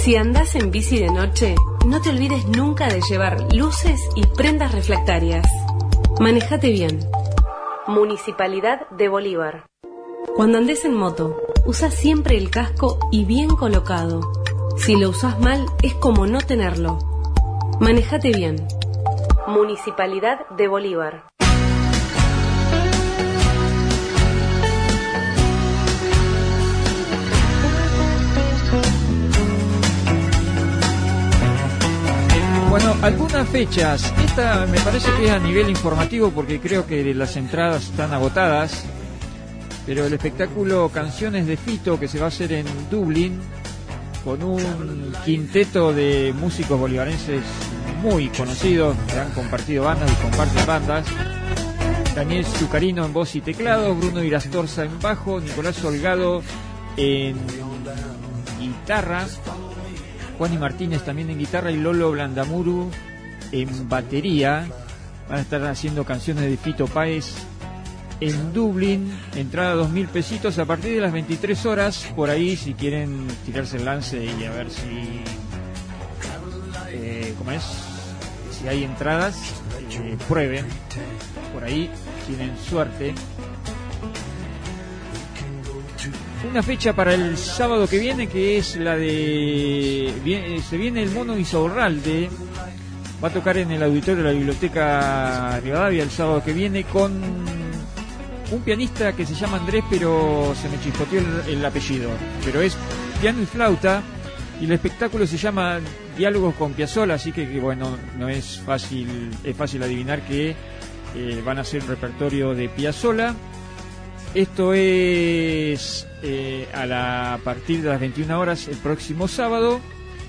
Si andás en bici de noche, no te olvides nunca de llevar luces y prendas reflectarias. Manejate bien. Municipalidad de Bolívar. Cuando andes en moto, usa siempre el casco y bien colocado. Si lo usás mal, es como no tenerlo. Manejate bien. Municipalidad de Bolívar. Bueno, algunas fechas. Esta me parece que es a nivel informativo porque creo que las entradas están agotadas. Pero el espectáculo Canciones de Fito, que se va a hacer en Dublín, con un quinteto de músicos bolivarenses muy conocidos, que han compartido bandas y comparten bandas. Daniel Zucarino en voz y teclado, Bruno Irastorza en bajo, Nicolás Holgado en guitarra, Juani Martínez también en guitarra y Lolo Blandamuru en batería. Van a estar haciendo Canciones de Fito Páez en Dublín, entrada 2.000 pesitos a partir de las 23 horas, por ahí si quieren tirarse el lance y a ver si si hay entradas, prueben, por ahí tienen suerte. Una fecha para el sábado que viene, que es la de se viene el Mono Insaurralde, va a tocar en el auditorio de la Biblioteca Rivadavia el sábado que viene con un pianista que se llama Andrés, pero se me chispoteó el apellido, pero es piano y flauta, y el espectáculo se llama Diálogos con Piazzolla, así que bueno, no es fácil, es fácil adivinar que van a hacer repertorio de Piazzolla. Esto es a partir de las 21 horas el próximo sábado.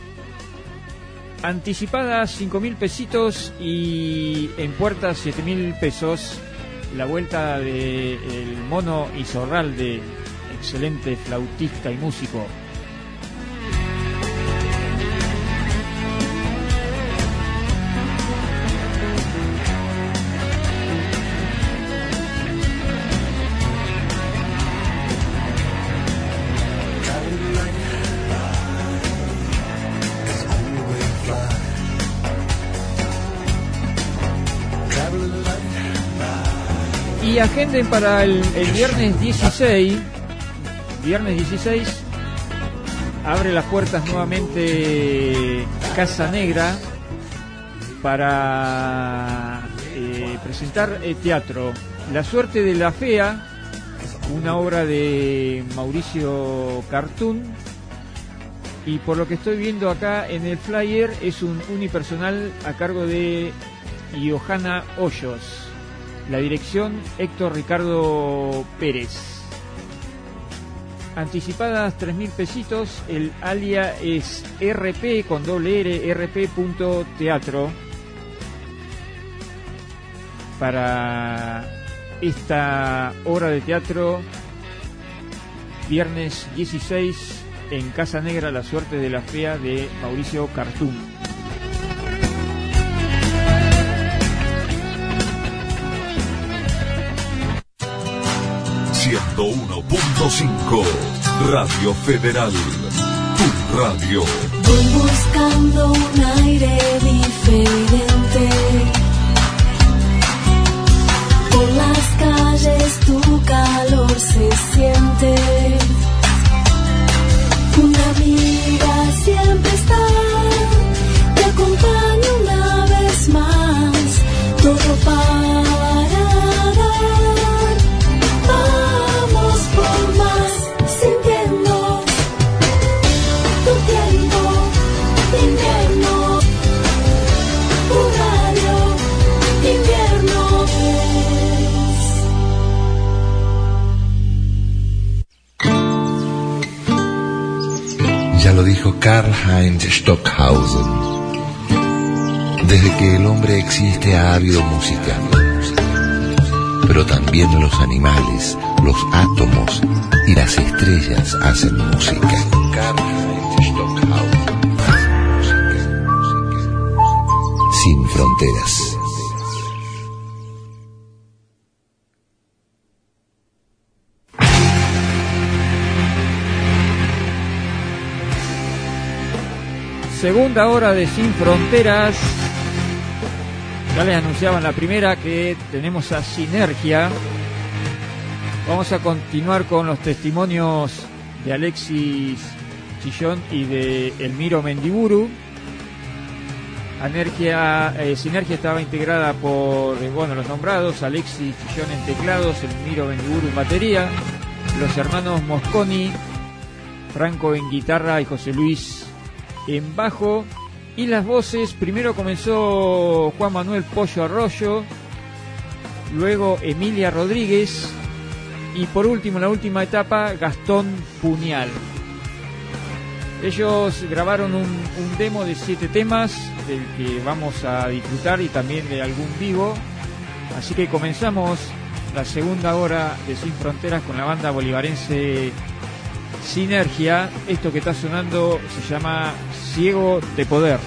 Anticipadas 5.000 pesitos y en puertas 7.000 pesos. La vuelta de el Mono Insaurralde, excelente flautista y músico. Y agenden para el viernes 16. Viernes 16 abre las puertas nuevamente Casa Negra para presentar teatro. La suerte de la fea, una obra de Mauricio Cartún, y por lo que estoy viendo acá en el flyer es un unipersonal a cargo de Johanna Hoyos. La dirección, Héctor Ricardo Pérez. Anticipadas 3.000 pesitos. El alia es RP con doble R, rp.teatro. Para esta obra de teatro, viernes 16 en Casa Negra, La suerte de la fea de Mauricio Cartún. 101.5 Radio Federal, tu radio. Voy buscando un aire diferente. Por las calles tu calor se siente. Una amiga siempre está, te acompaña una vez más. Todo para lo dijo Karl-Heinz Stockhausen. Desde que el hombre existe ha habido música, pero también los animales, los átomos y las estrellas hacen música. Karl-Heinz Stockhausen. Sin fronteras. Segunda hora de Sin Fronteras. Ya les anunciaba en la primera que tenemos a Sinergia. Vamos a continuar con los testimonios de Alexis Chillón y de Elmiro Mendiburu. Sinergia estaba integrada por los nombrados: Alexis Chillón en teclados, Elmiro Mendiburu en batería, los hermanos Mosconi, Franco en guitarra y José Luis en bajo. Y las voces, primero comenzó Juan Manuel Pollo Arroyo, luego Emilia Rodríguez y por último, en la última etapa, Gastón Puñal. Ellos grabaron un demo de 7 temas del que vamos a disfrutar y también de algún vivo. Así que comenzamos la segunda hora de Sin Fronteras con la banda bolivarense Sinergia. Esto que está sonando se llama Ciego de Poder.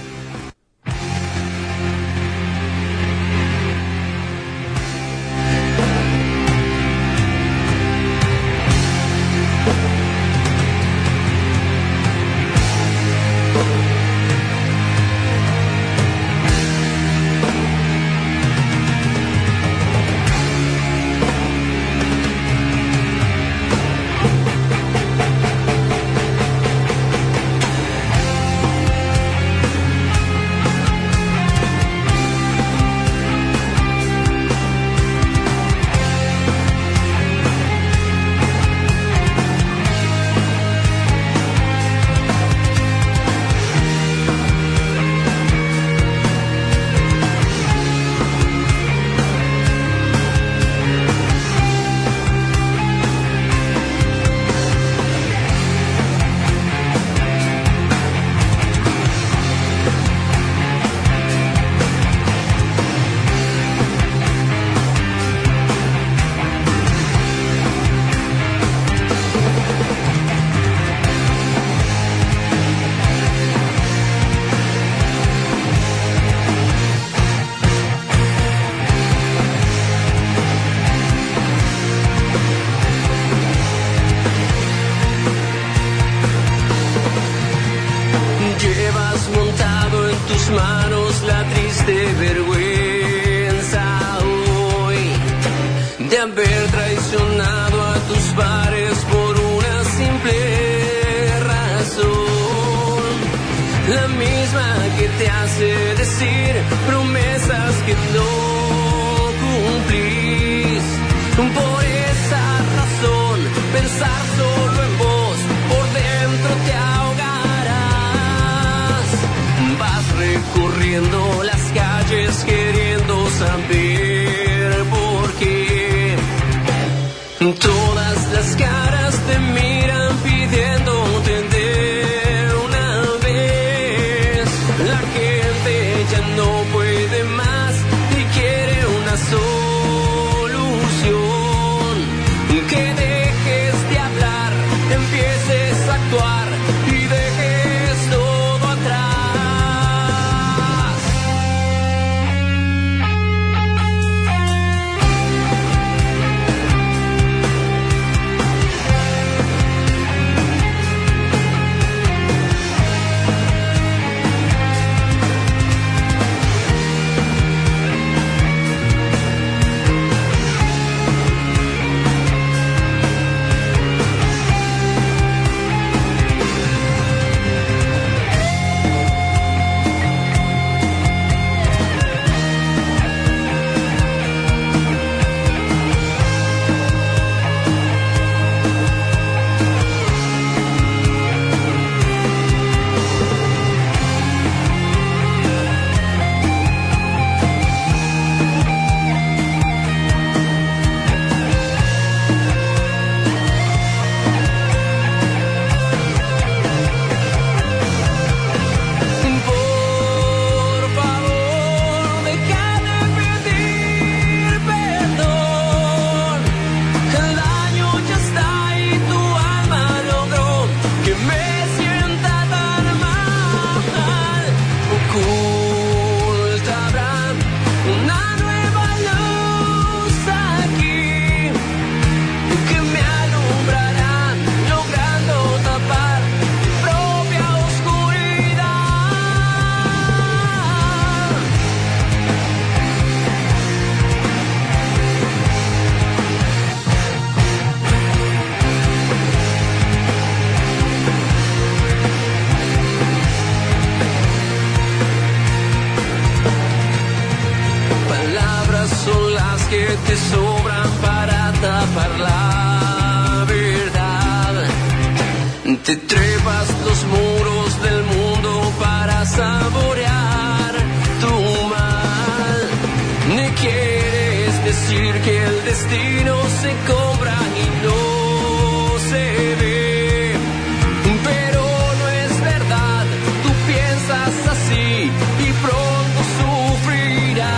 que te sobran para tapar la verdad. Te trepas los muros del mundo para saborear tu mal. Ni quieres decir que el destino se compra y no se ve, pero no es verdad, tú piensas así y pronto sufrirás.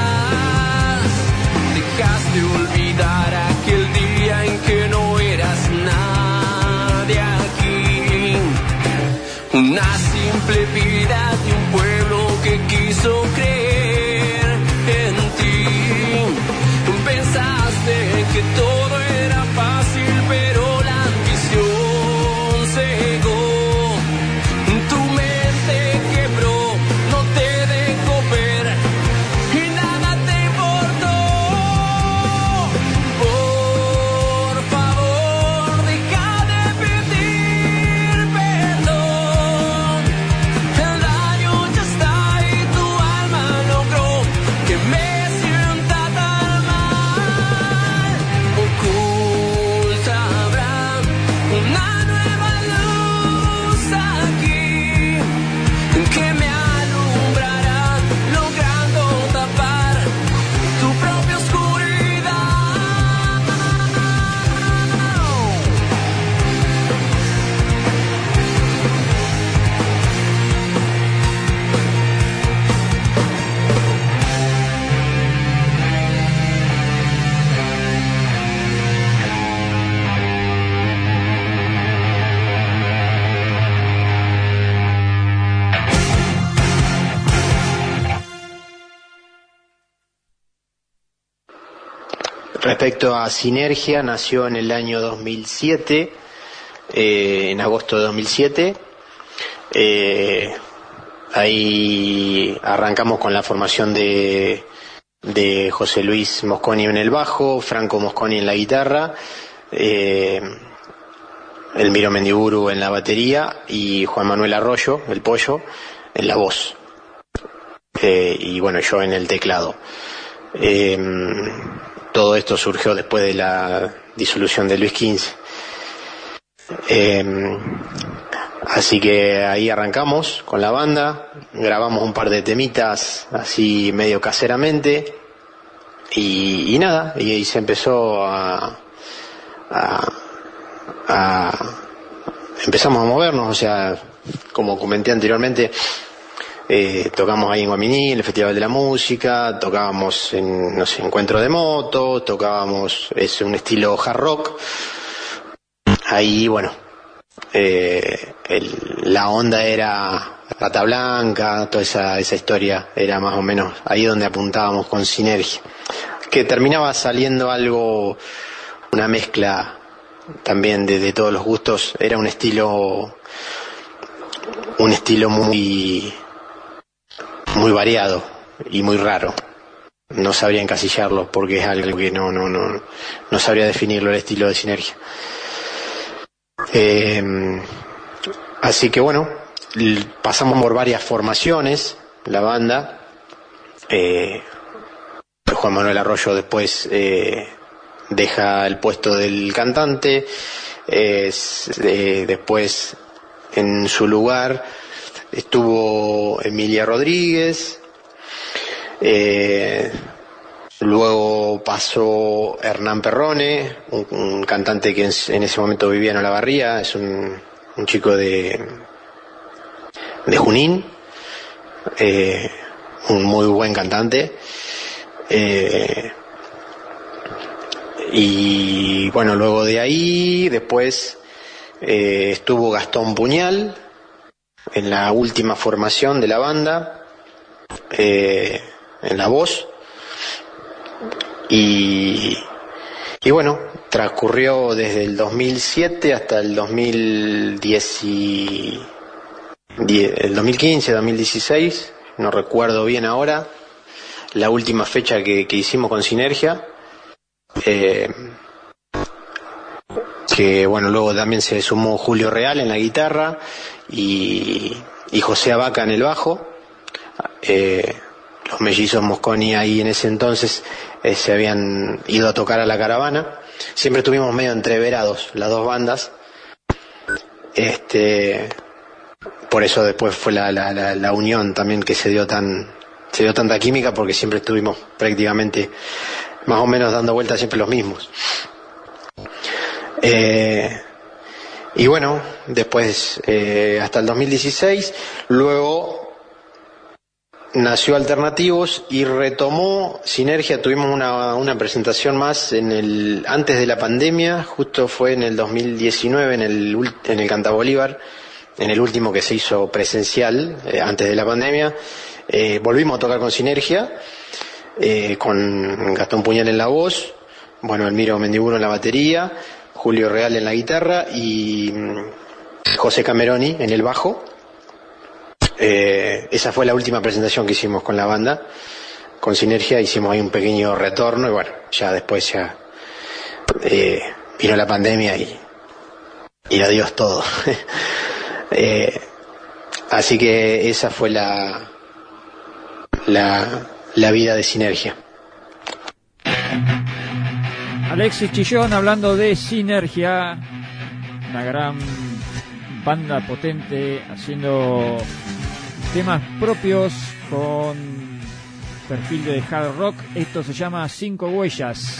Dejaste olvidar aquel día en que no eras nadie aquí, una simple vida de un pueblo que quiso creer en ti. Pensaste que todo era fácil, pero la ambición cegó. Tu mente quebró, no te dejó ver y nada te importó. Por favor, deja de pedir perdón. El daño ya está y tu alma logró que me sienta tan mal. Oculta habrá una nueva luz aquí que me alumbrará, logrando tapar tu propia oscuridad. Respecto a Sinergia, nació en el año 2007, en agosto de 2007. Ahí arrancamos con la formación de José Luis Mosconi en el bajo, Franco Mosconi en la guitarra, Elmiro Mendiburu en la batería y Juan Manuel Arroyo, el Pollo, en la voz. Y bueno, yo en el teclado. Todo esto surgió después de la disolución de Luis XV. Así que ahí arrancamos con la banda, grabamos un par de temitas así medio caseramente y nada, y ahí se empezó empezamos a movernos, o sea, como comenté anteriormente, tocamos ahí en Guaminí, en el Festival de la Música, tocábamos en, no sé, Encuentro de Moto, tocábamos, es un estilo hard rock. Ahí, bueno, la onda era Rata Blanca, toda esa historia era más o menos ahí donde apuntábamos con Sinergia, que terminaba saliendo algo, una mezcla también de todos los gustos. Era un estilo muy variado y muy raro. No sabría encasillarlo porque es algo que no sabría definirlo, el estilo de Sinergia. Así que bueno, pasamos por varias formaciones, la banda. Juan Manuel Arroyo después deja el puesto del cantante, después en su lugar estuvo Emilia Rodríguez, luego pasó Hernán Perrone, un cantante que en ese momento vivía en Olavarría, es un chico de Junín, un muy buen cantante. Y bueno, luego de ahí, después estuvo Gastón Puñal en la última formación de la banda, en la voz, y bueno, transcurrió desde el 2007 hasta el 2015, 2016, no recuerdo bien ahora, la última fecha que hicimos con Sinergia. Que bueno, luego también se sumó Julio Real en la guitarra y José Abaca en el bajo. los mellizos Mosconi ahí en ese entonces se habían ido a tocar a la Caravana. Siempre estuvimos medio entreverados las dos bandas. Por eso después fue la unión también que se dio tanta química, porque siempre estuvimos prácticamente más o menos dando vueltas siempre los mismos. Y bueno, después hasta el 2016, luego nació Alternativos y retomó Sinergia. Tuvimos una presentación más antes de la pandemia, justo fue en el 2019 en el Canta Bolívar, en el último que se hizo presencial antes de la pandemia. Volvimos a tocar con Sinergia, con Gastón Puñal en la voz, bueno, Elmiro Mendiburo en la batería, Julio Real en la guitarra y José Cameroni en el bajo. Esa fue la última presentación que hicimos con la banda, con Sinergia. Hicimos ahí un pequeño retorno y bueno, ya después vino la pandemia y adiós todo. Así que esa fue la vida de Sinergia. Alexis Chillón hablando de Sinergia, una gran banda potente haciendo temas propios con perfil de hard rock. Esto se llama 5 Huellas.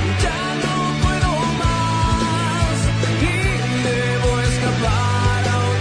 Para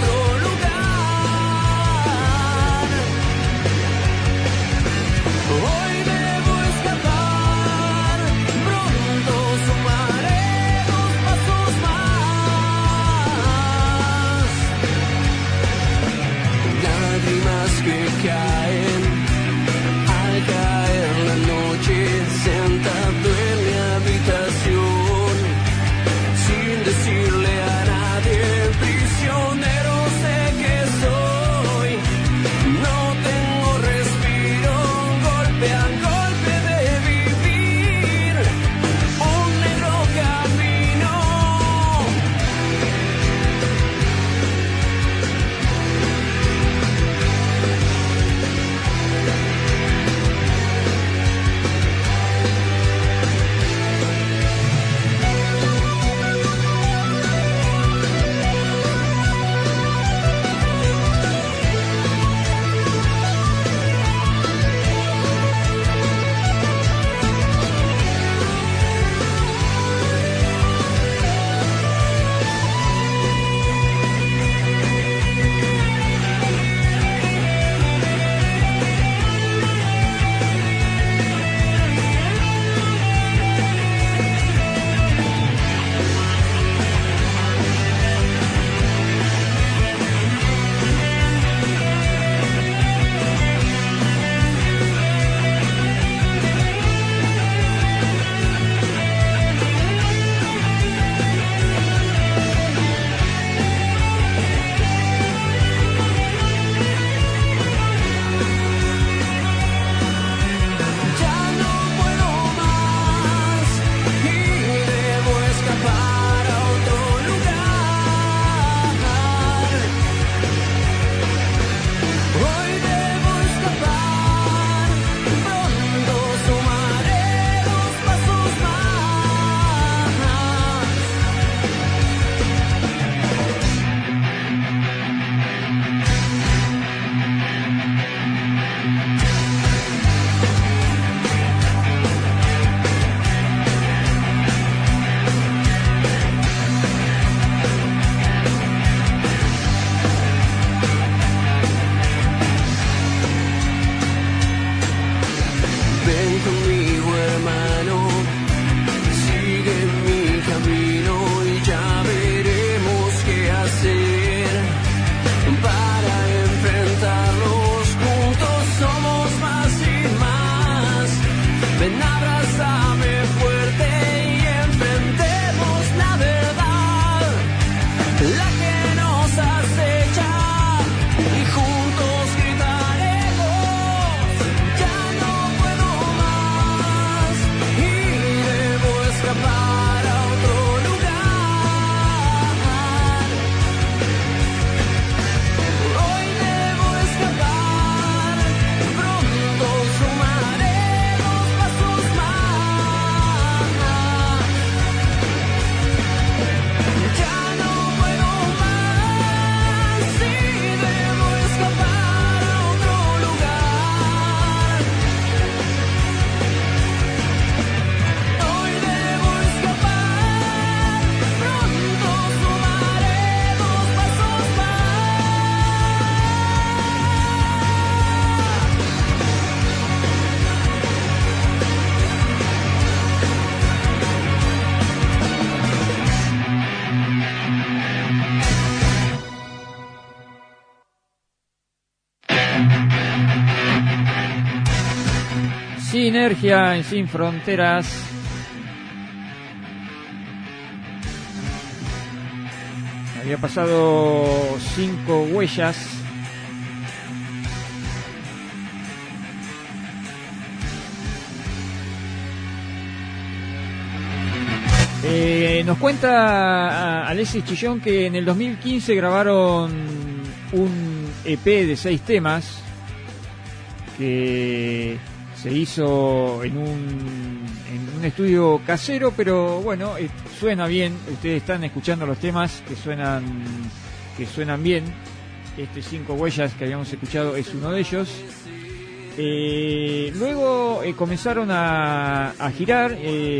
Sinergia en Sin Fronteras. Había pasado 5 huellas. Nos cuenta Alexis Chillón que en el 2015 grabaron un EP de 6 temas que se hizo en un estudio casero, pero bueno, suena bien. Ustedes están escuchando los temas que suenan bien. Este 5 huellas que habíamos escuchado es uno de ellos. Luego comenzaron a girar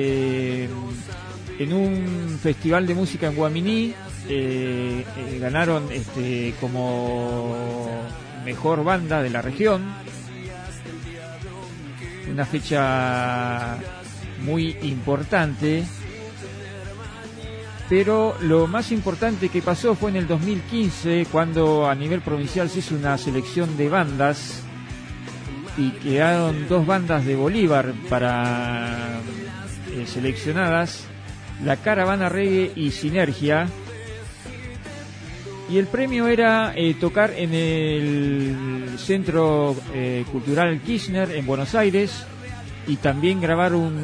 en un festival de música en Guaminí. Ganaron como mejor banda de la región. Una fecha muy importante, pero lo más importante que pasó fue en el 2015, cuando a nivel provincial se hizo una selección de bandas y quedaron 2 bandas de Bolívar para seleccionadas, La Caravana Reggae y Sinergia, y el premio era tocar en el Centro Cultural Kirchner en Buenos Aires, y también grabar un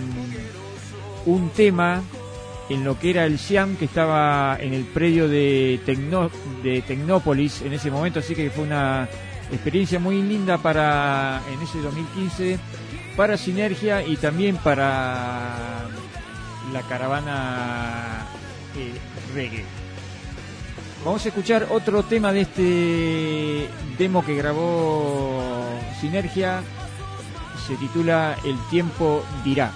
tema en lo que era el SIAM, que estaba en el predio de Tecnópolis en ese momento. Así que fue una experiencia muy linda en ese 2015 para Sinergia y también para La Caravana Reggae. Vamos a escuchar otro tema de este demo que grabó Sinergia. Se titula El tiempo dirá.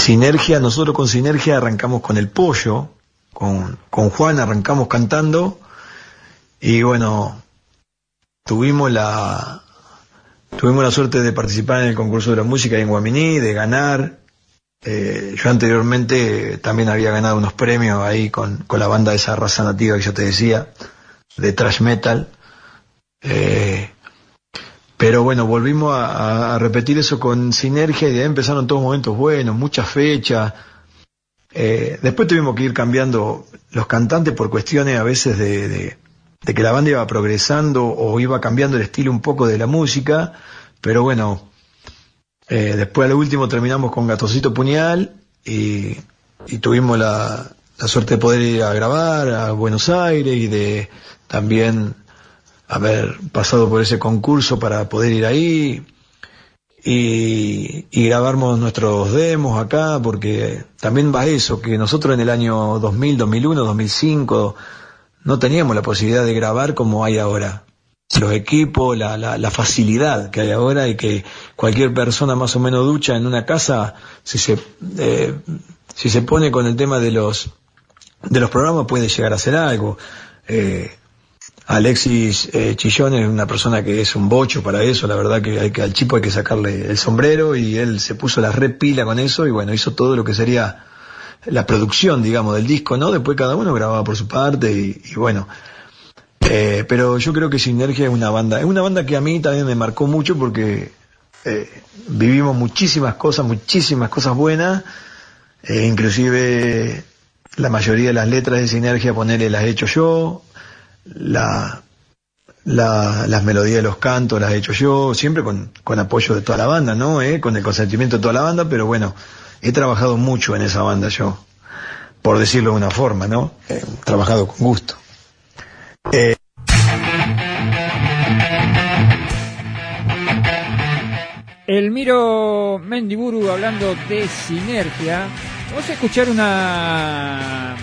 Sinergia, nosotros con Sinergia arrancamos con El Pollo, con Juan arrancamos cantando, y bueno, tuvimos la suerte de participar en el concurso de la música en Guaminí, de ganar. Yo anteriormente también había ganado unos premios ahí con la banda de esa raza nativa que yo te decía, de thrash metal. Pero bueno, volvimos a repetir eso con Sinergia, y de ahí empezaron todos momentos buenos, muchas fechas. Después tuvimos que ir cambiando los cantantes por cuestiones a veces de que la banda iba progresando o iba cambiando el estilo un poco de la música, pero bueno, después a lo último terminamos con Gatoncito Puñal y tuvimos la suerte de poder ir a grabar a Buenos Aires y de también haber pasado por ese concurso para poder ir ahí y grabamos nuestros demos acá, porque también va eso, que nosotros en el año 2000, 2001, 2005 no teníamos la posibilidad de grabar como hay ahora. Los equipos, la facilidad que hay ahora, y que cualquier persona más o menos ducha en una casa, si se pone con el tema de los programas, puede llegar a hacer algo. Alexis Chillón es una persona que es un bocho para eso, la verdad que al chico hay que sacarle el sombrero, y él se puso la repila con eso, y bueno, hizo todo lo que sería la producción, digamos, del disco, ¿no? Después cada uno grababa por su parte y bueno, pero yo creo que Sinergia es una banda que a mí también me marcó mucho, porque vivimos muchísimas cosas buenas, inclusive la mayoría de las letras de Sinergia, ponele, las he hecho yo, las melodías de los cantos las he hecho yo, siempre con apoyo de toda la banda, ¿no? Con el consentimiento de toda la banda, pero bueno, he trabajado mucho en esa banda yo, por decirlo de una forma, ¿no? He trabajado con gusto. Elmiro Mendiburu hablando de Sinergia. Vamos a escuchar una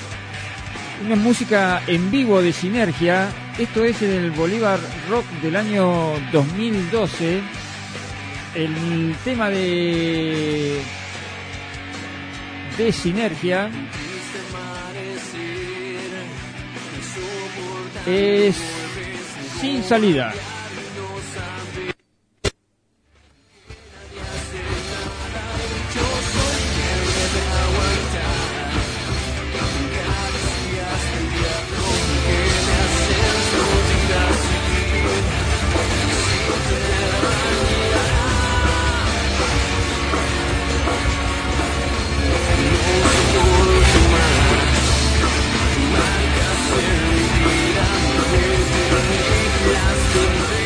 música en vivo de Sinergia. Esto es en el Bolívar Rock del año 2012. El tema de Sinergia es Sin Salida. Las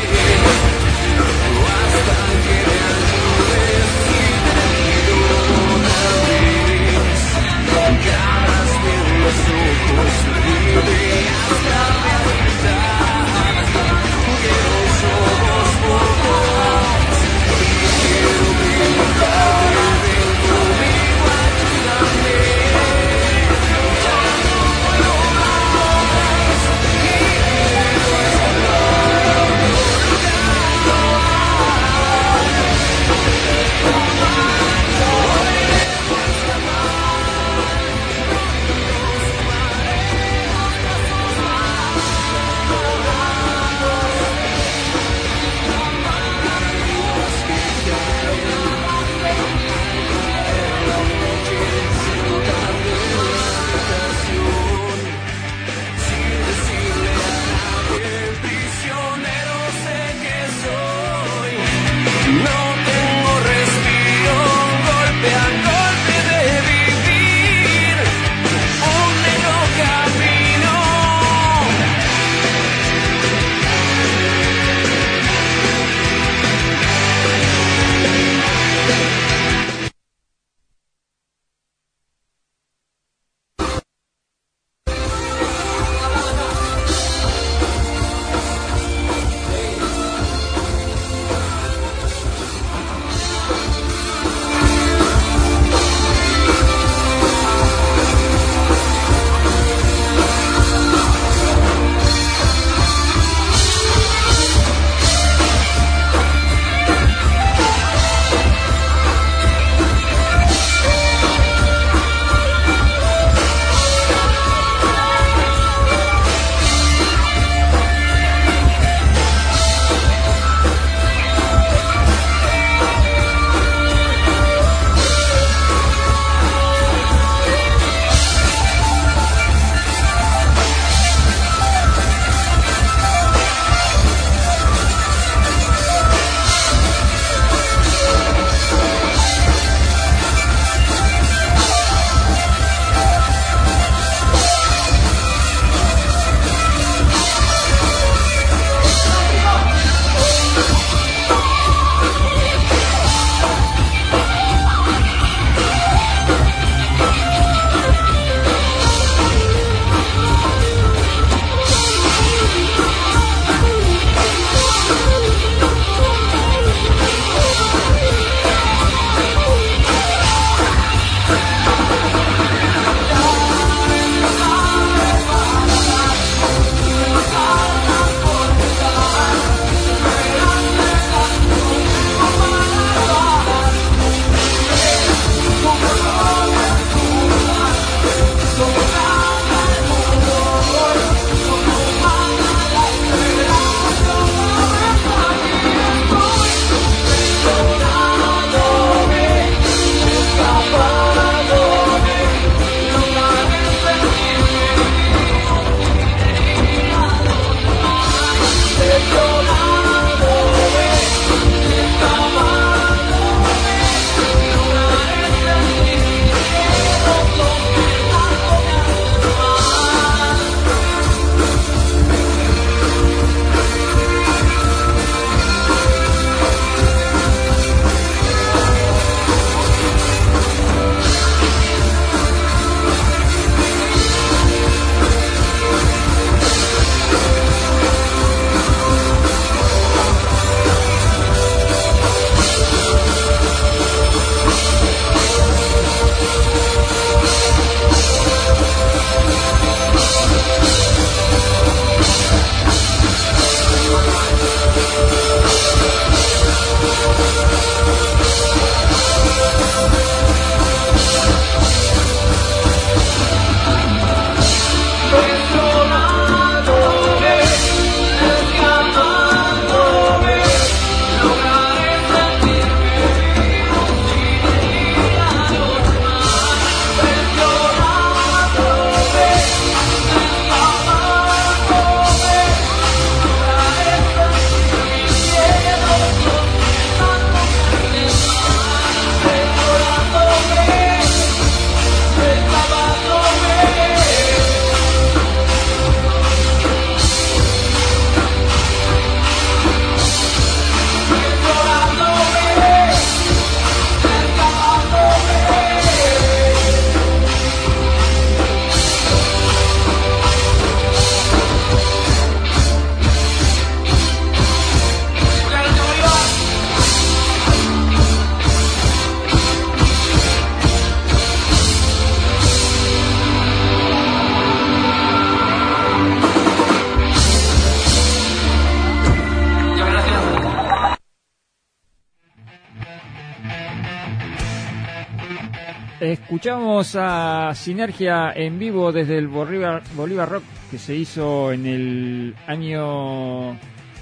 Escuchamos a Sinergia en vivo desde el Bolívar Rock que se hizo en el año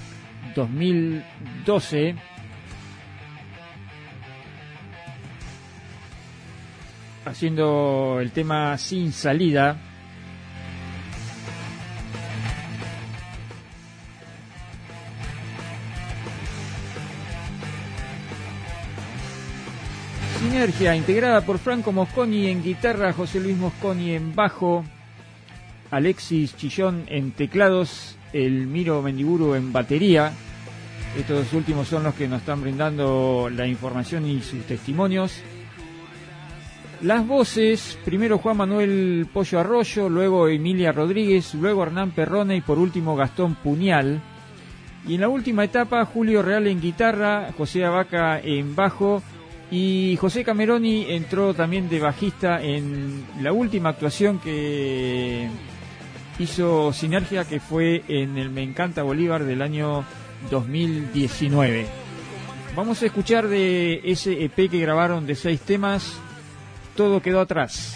2012. Haciendo el tema Sin Salida. Sinergia, integrada por Franco Mosconi en guitarra, José Luis Mosconi en bajo, Alexis Chillón en teclados, Elmiro Mendiburu en batería. Estos dos últimos son los que nos están brindando la información y sus testimonios. Las voces, primero Juan Manuel Pollo Arroyo, luego Emilia Rodríguez, luego Hernán Perrone y por último Gastón Puñal. Y en la última etapa, Julio Real en guitarra, José Abaca en bajo y José Cameroni entró también de bajista en la última actuación que hizo Sinergia, que fue en el Me Encanta Bolívar del año 2019. Vamos a escuchar de ese EP que grabaron de 6 temas, Todo Quedó Atrás.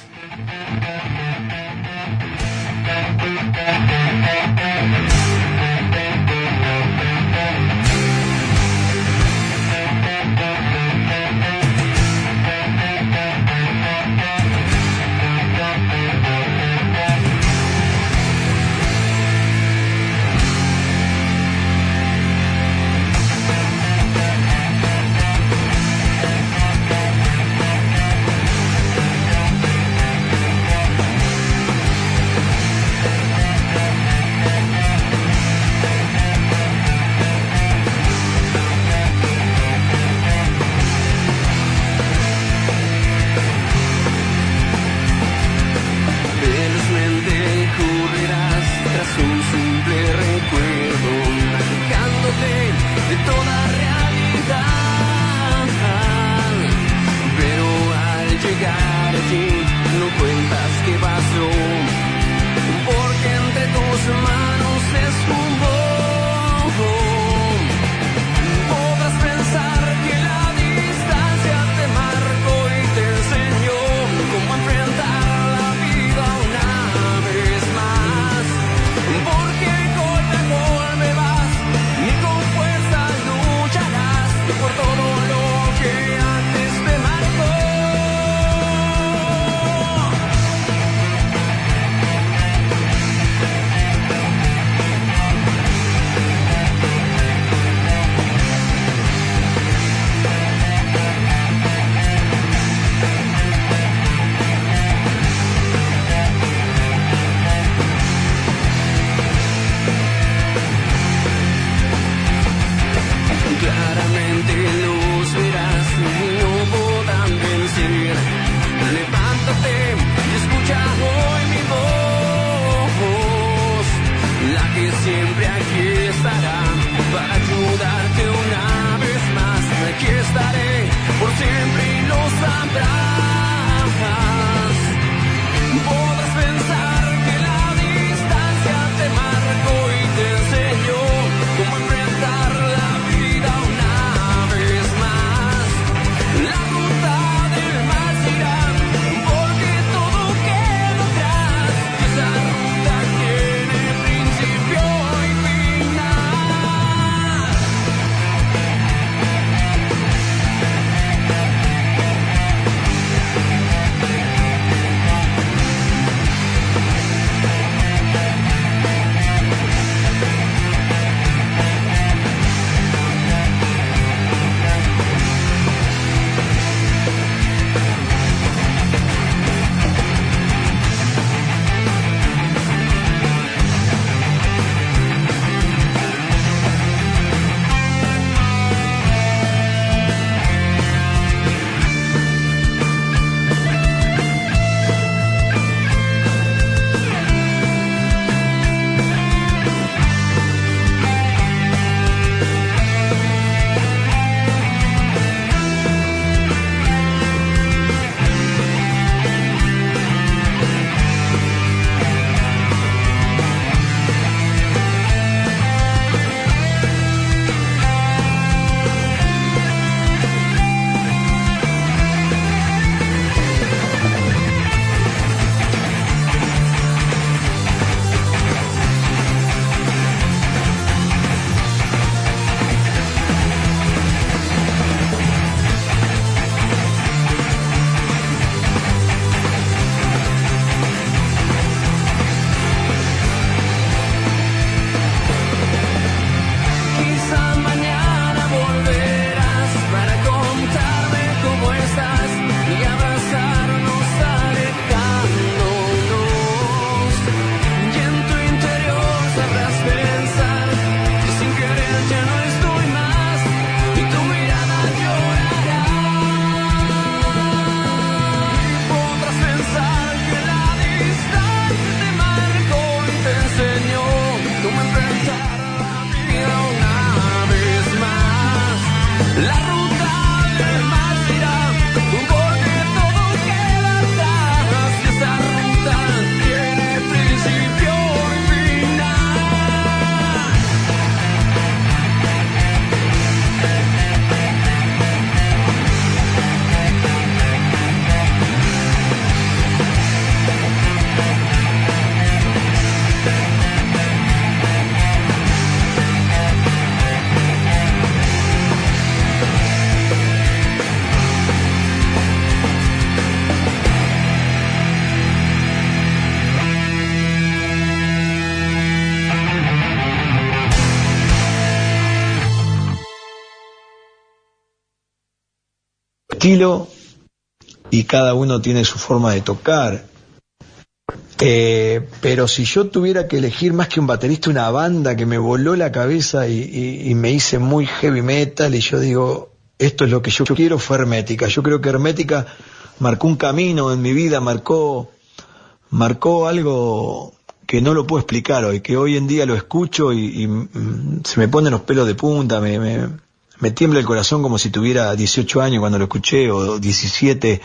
estilo y cada uno tiene su forma de tocar. Pero si yo tuviera que elegir más que un baterista, una banda que me voló la cabeza y me hice muy heavy metal, y yo digo, esto es lo que yo quiero, fue Hermética. Yo creo que Hermética marcó un camino en mi vida, marcó algo que no lo puedo explicar hoy, que hoy en día lo escucho y se me ponen los pelos de punta, me tiembla el corazón como si tuviera 18 años cuando lo escuché, o 17,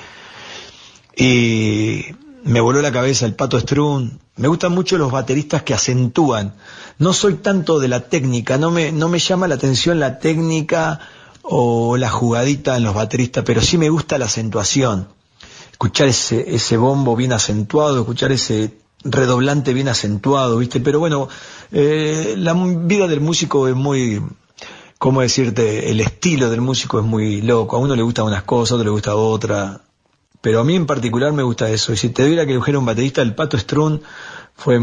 y me voló la cabeza el Pato Strun. Me gustan mucho los bateristas que acentúan. No soy tanto de la técnica, no me llama la atención la técnica o la jugadita en los bateristas, pero sí me gusta la acentuación. Escuchar ese bombo bien acentuado, escuchar ese redoblante bien acentuado, ¿viste? Pero bueno, la vida del músico es muy, ¿cómo decirte? El estilo del músico es muy loco. A uno le gustan unas cosas, a otro le gusta otra. Pero a mí en particular me gusta eso. Y si te diera que elegir un baterista, el Pato Strun fue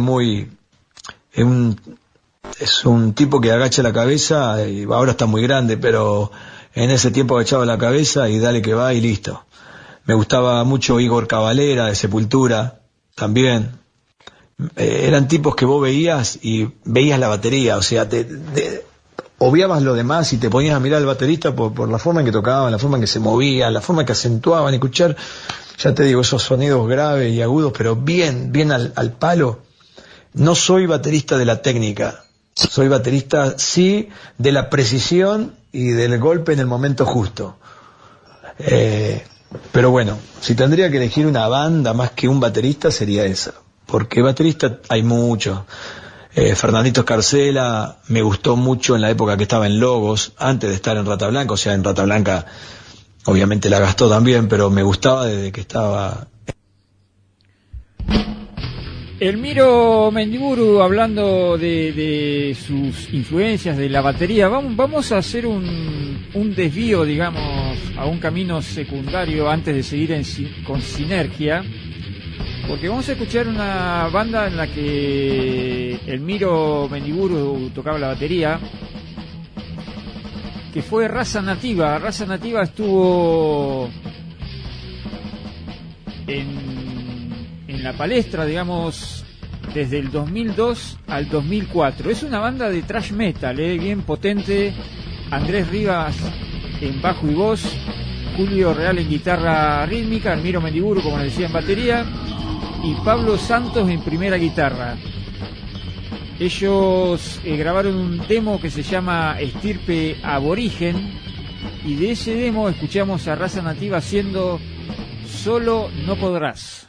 es un tipo que agacha la cabeza, y ahora está muy grande, pero en ese tiempo agachaba la cabeza y dale que va y listo. Me gustaba mucho Igor Cavalera de Sepultura, también. Eran tipos que vos veías y veías la batería, o sea, obviabas lo demás y te ponías a mirar al baterista por la forma en que tocaban, la forma en que se movían, la forma en que acentuaban, escuchar, ya te digo, esos sonidos graves y agudos, pero bien al palo. No soy baterista de la técnica, soy baterista sí de la precisión y del golpe en el momento justo. Pero bueno, si tendría que elegir una banda más que un baterista, sería esa, porque baterista hay muchos. Fernandito Escarcela me gustó mucho en la época que estaba en Logos, antes de estar en Rata Blanca. O sea, en Rata Blanca obviamente la gastó también, pero me gustaba desde que estaba. Elmiro Mendiburu, hablando de sus influencias de la batería, vamos a hacer un desvío, digamos, a un camino secundario antes de seguir con Sinergia, porque vamos a escuchar una banda en la que Elmiro Mendiburu tocaba la batería, que fue Raza Nativa. Raza Nativa estuvo en la palestra, digamos, desde el 2002 al 2004. Es una banda de thrash metal, bien potente. Andrés Rivas en bajo y voz, Julio Real en guitarra rítmica, Elmiro Mendiburu, como les decía, en batería, y Pablo Santos en primera guitarra. Ellos grabaron un demo que se llama Estirpe Aborigen, y de ese demo escuchamos a Raza Nativa haciendo Solo No Podrás.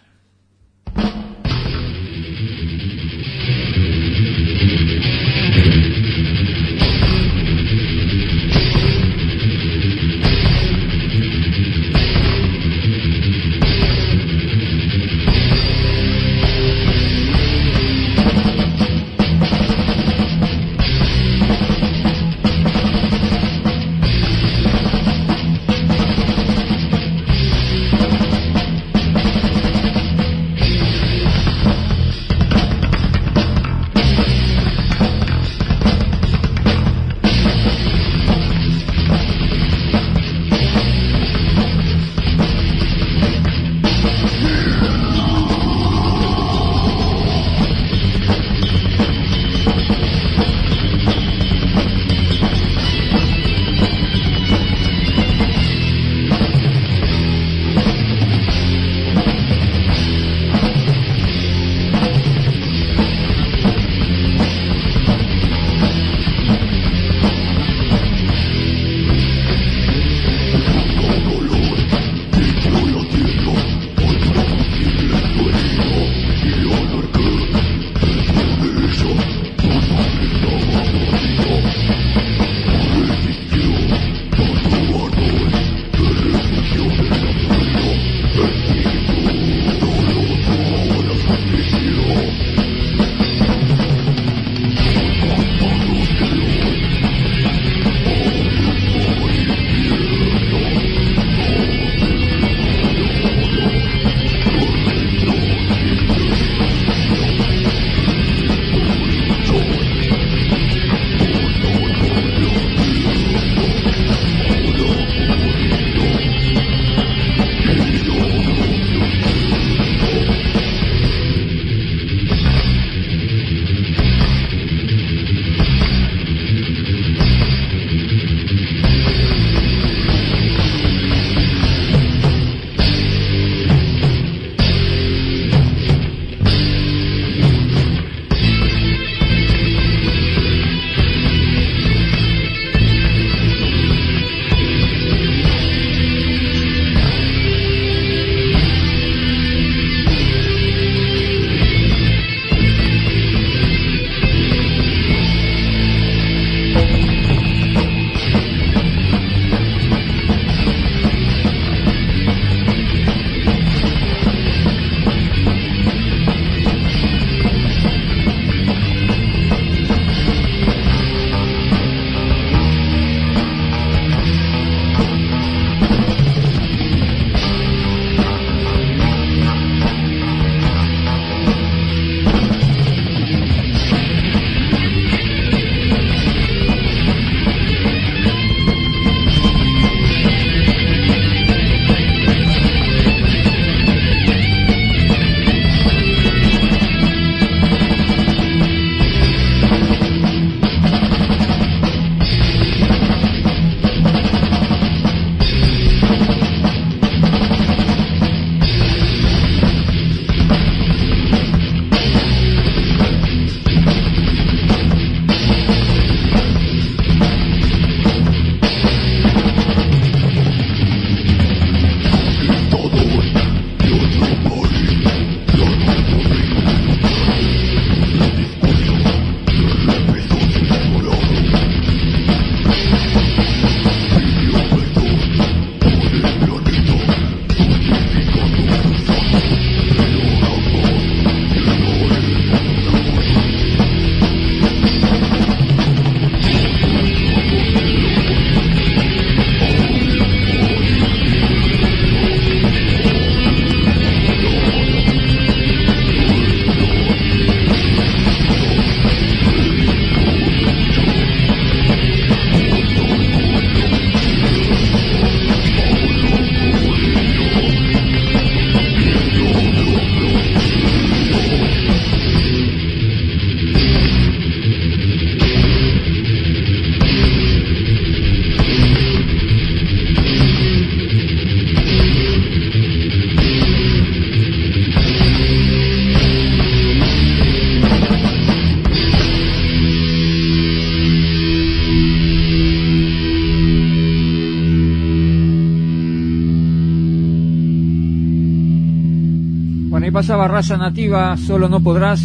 pasaba Raza Nativa, Solo No Podrás,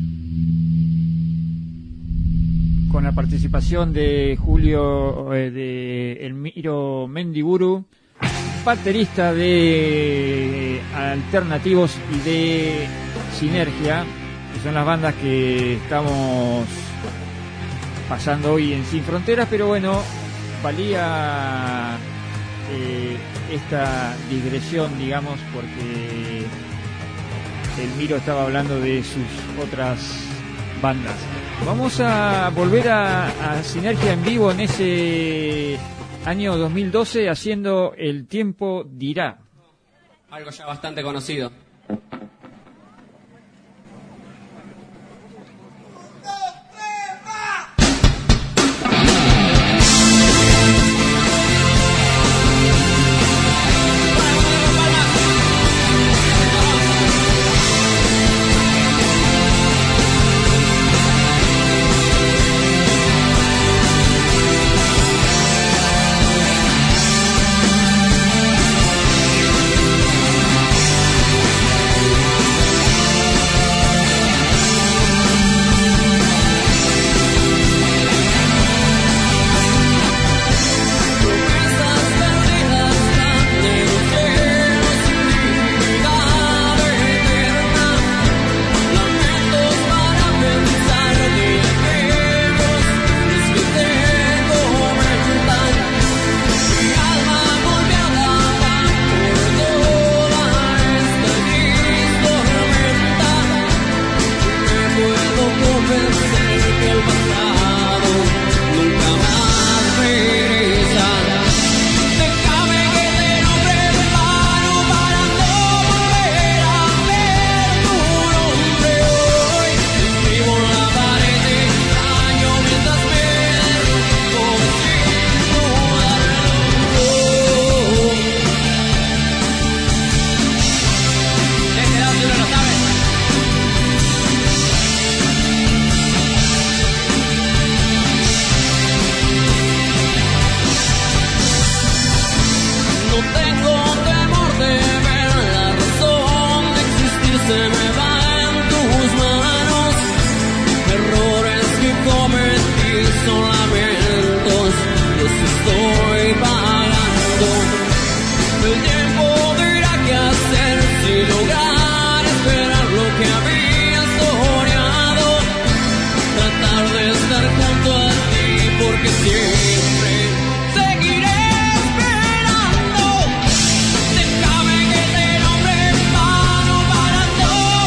con la participación de Julio, de Elmiro Mendiburu, baterista de Alternativos y de Sinergia, que son las bandas que estamos pasando hoy en Sin Fronteras, pero bueno, valía esta digresión, digamos, porque Elmiro estaba hablando de sus otras bandas. Vamos a volver a Sinergia en vivo en ese año 2012 haciendo El Tiempo Dirá. Algo ya bastante conocido.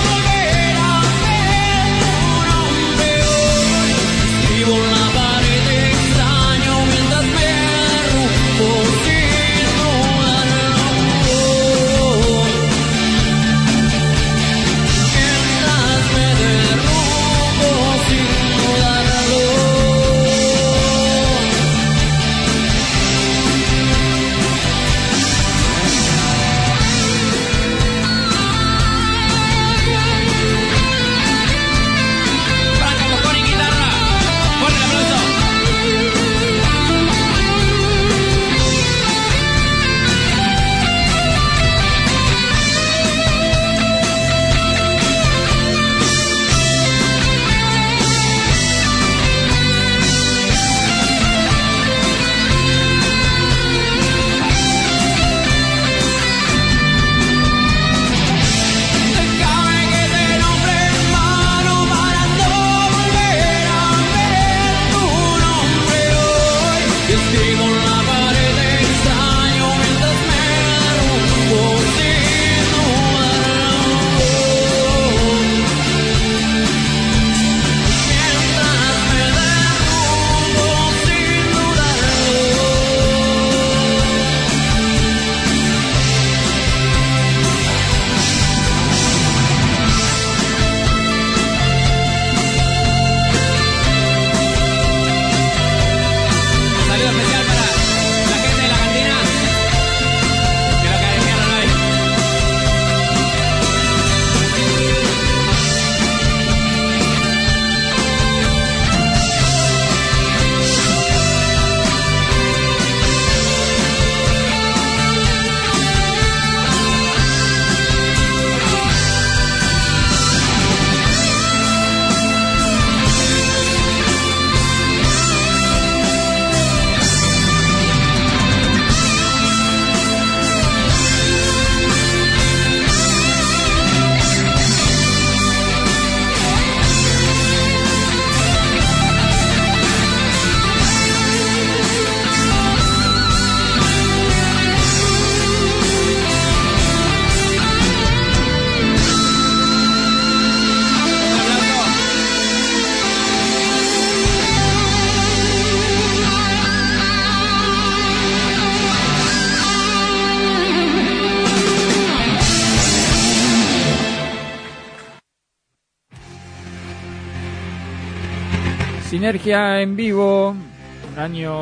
Vivo en la pared Sinergia en vivo, año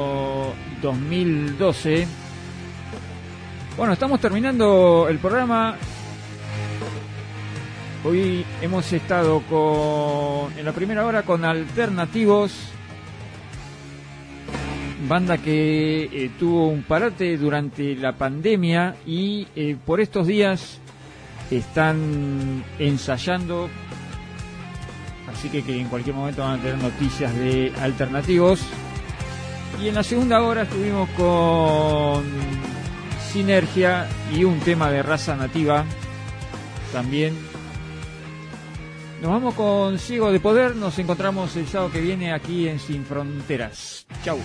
2012. Bueno, estamos terminando el programa. Hoy hemos estado en la primera hora con Alternativos, banda que tuvo un parate durante la pandemia y por estos días están ensayando, así que en cualquier momento van a tener noticias de Alternativos. Y en la segunda hora estuvimos con Sinergia y un tema de Raza Nativa también. Nos vamos con Ciego de Poder. Nos encontramos el sábado que viene aquí en Sin Fronteras. Chau.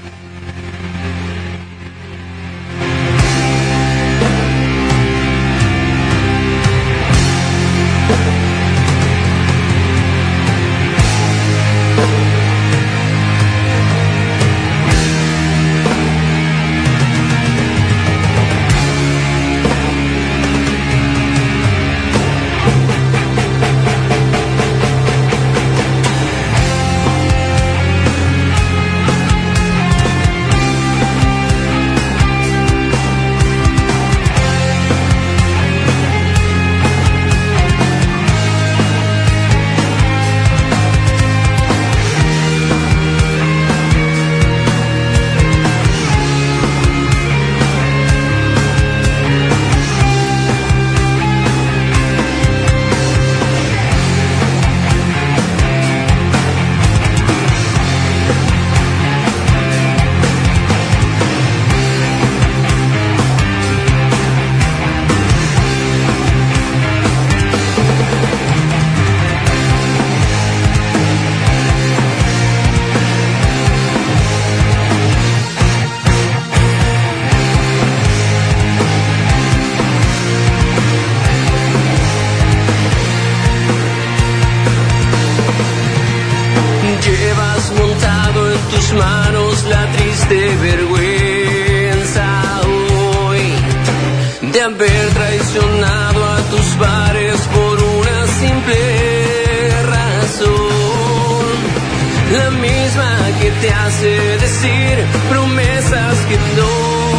Manos la triste vergüenza hoy de haber traicionado a tus pares por una simple razón, la misma que te hace decir promesas que no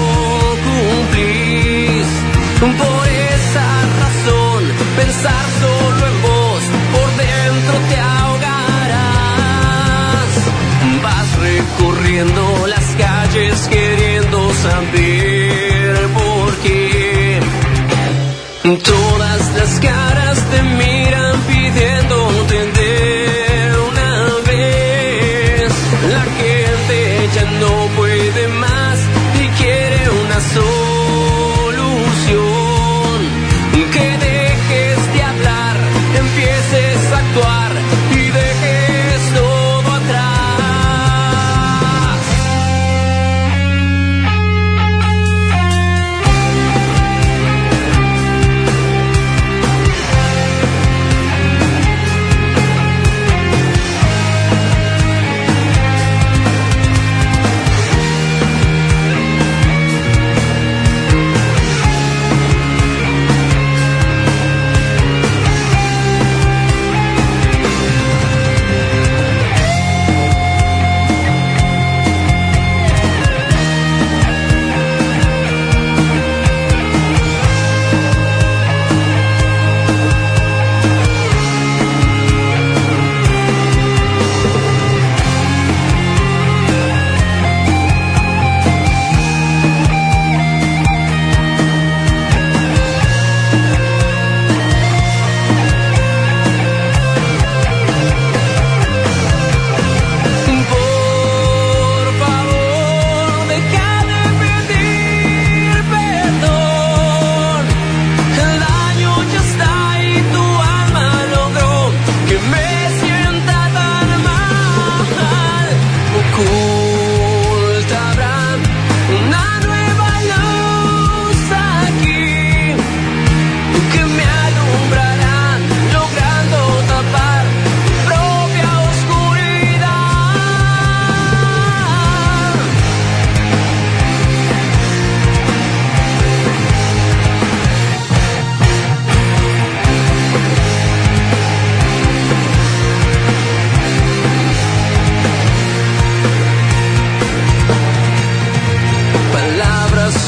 cumplís. Por esa razón, pensar solo en vos por dentro te ahogarás. Vas recorriendo las calles queriendo saber por qué. Todas las caras te miran pidiéndote de una vez. La gente ya no puede más y quiere una solución. Que dejes de hablar, empieces a actuar y dejes todo atrás.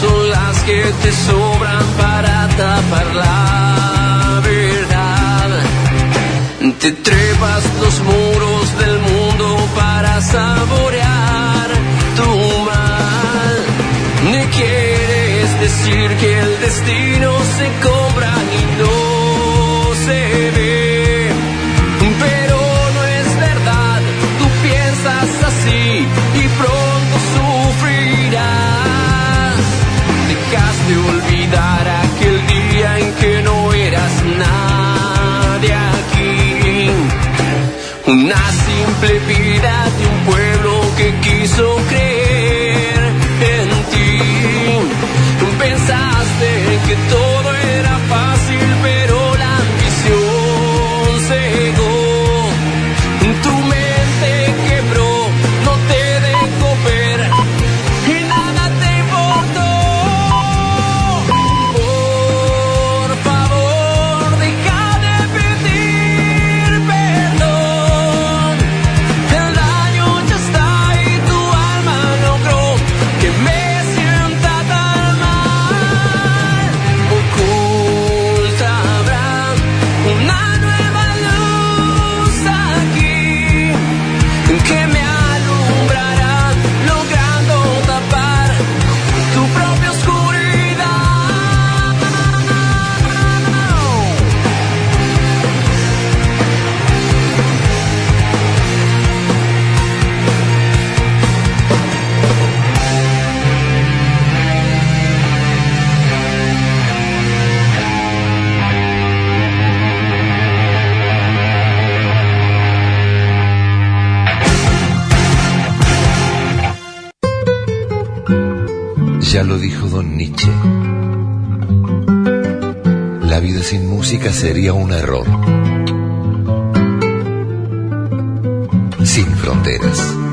son las que te sobran para tapar la verdad. Te trepas los muros del mundo para saborear tu mal. Ni quieres decir que el destino se compra y no se ve, pero no es verdad, tú piensas así y pronto sufrirás. Dejaste olvidar aquel día en que no eras nadie aquí, una simple vida de un pueblo que quiso creer en ti. Pensaste que todo era fácil, pero la ambición cegó. Tu mente quebró, no te dejó ver y nada te importó. Por favor, deja de pedir perdón. El daño ya está y tu alma logró que me sienta tan mal. Oculta habrá una nueva luz aquí que me alumbrará, logrando tapar tu propia oscuridad. Ya lo dijo Don Nietzsche. La vida sin música sería un error. Sin fronteras.